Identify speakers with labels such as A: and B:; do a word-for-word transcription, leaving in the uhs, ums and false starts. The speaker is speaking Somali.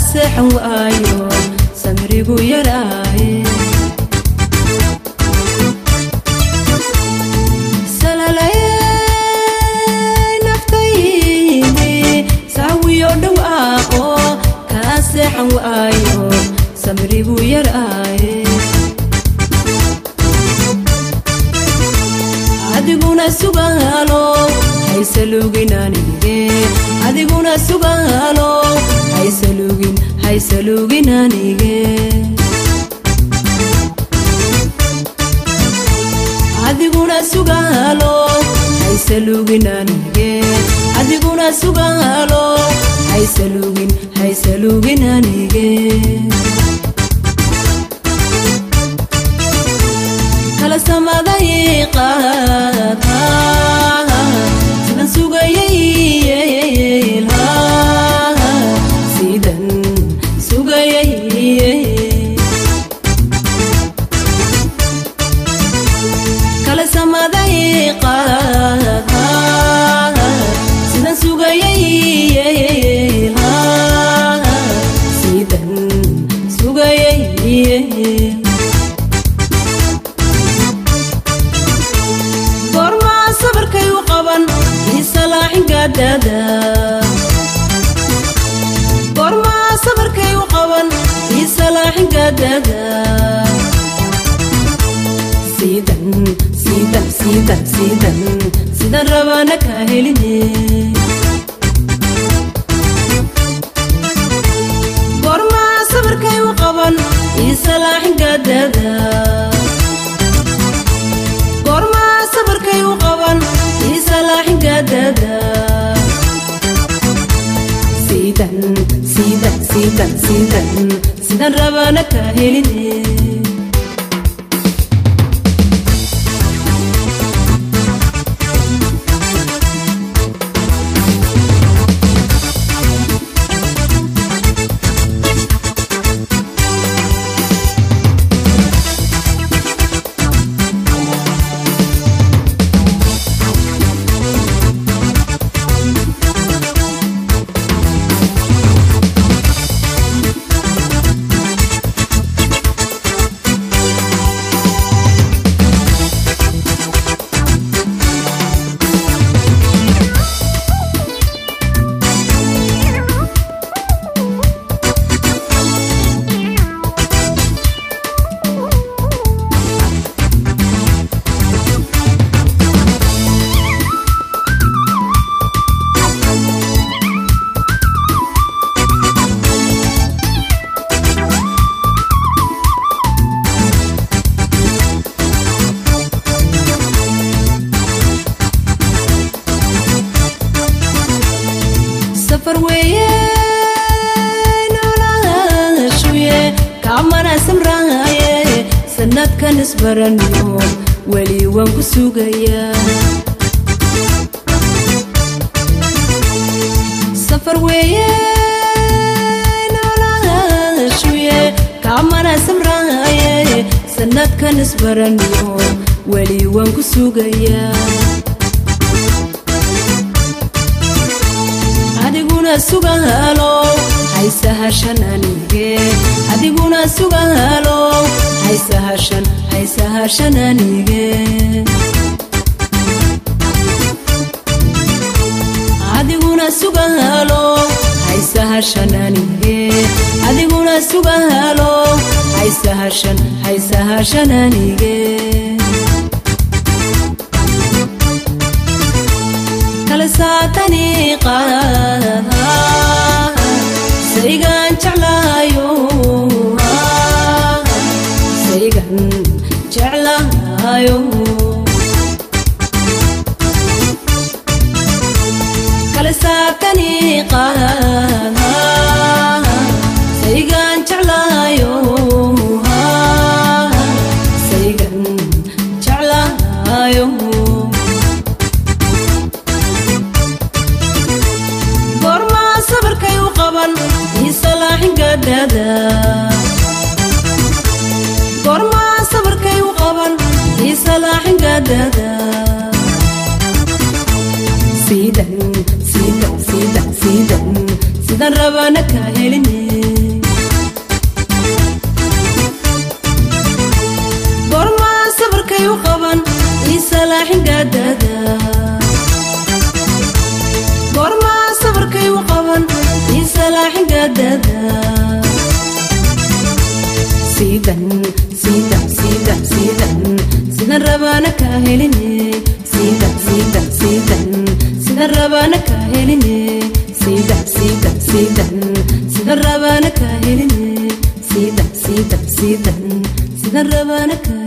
A: كاسحن وآيو سمريقو يراي سلالي نفتيني ساويو دواقو كاسحن وآيو سمريقو يراي adiguna sugalo haysalugin anige adiguna sugalo haysalugin haysalugin anige adiguna sugalo haysalugin anige adiguna sugalo haysalugin haysalugin anige kala samada yiqaad sidan sugayay sidan sugayay kala samada yiqaad sidan sugayay sidan sugayay دادا برما صبر كي وقوان في صلاح قدادا سيدن سيدن سيدن سيدن سيدن ربانك أهلني برما صبر كي وقوان في صلاح قدادا برما صبر كي وقوان في صلاح قدادا سيدن سيدن سيدن سيدن سيدن ربانك أهلني سفر وين ولا شوية كعمرة سمراية سنة كان اسبرن يوم ولي وانكو سوقيا سفر وين ولا شوية كعمرة سمراية سنة كان اسبرن يوم ولي وانكو سوقيا adiguna sugalo haysahashan anige adiguna sugalo haysahashan haysahashan anige adiguna sugalo haysahashan anige adiguna sugalo haysahashan haysahashan anige kala saatani qaad saygan jeclayo saygan jeclayo kala saatani qaad saygan jeclayo saygan jeclayo دادا برما صبر كي وقبل في صلاح قدادا سيدن سيدن سيدن سيدن سيدن ربانك أهلني salaaxin gaadada gorma sabarkay u qaban ii salaaxin gaadada sidan sidan sidan sidan sidan rabana ka heline sidan sidan sidan sidan rabana ka heline sidan sidan sidan sidan rabana ka heline sidan sidan sidan sidan rabana ka